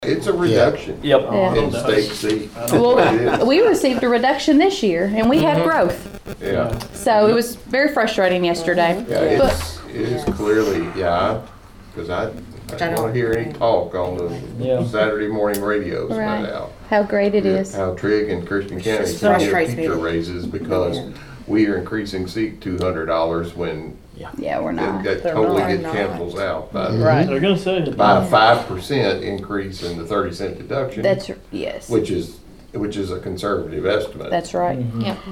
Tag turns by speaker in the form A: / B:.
A: It's a reduction
B: Yep.
C: Yeah.
A: in state seat.
C: Well, we received a reduction this year, and we had growth.
A: Yeah,
C: So it was very frustrating yesterday.
A: yeah,
C: But
A: it is clearly, because I don't want to hear any talk on
B: Yeah.
A: the Saturday morning radios
C: Right.
A: right now.
C: how great it is.
A: How Trigg and Christian County
D: just
A: can get
D: frustrates me.
A: teacher raises because we are increasing seat $200 when
C: Yeah, we're not.
A: that
D: They're
A: totally
D: not.
A: get cancels out by
D: Right.
B: They're gonna say it.
A: by a 5% increase in the 30-cent deduction.
C: That's yes.
A: which is a conservative estimate.
C: That's right.
B: Mhm.
E: Yeah.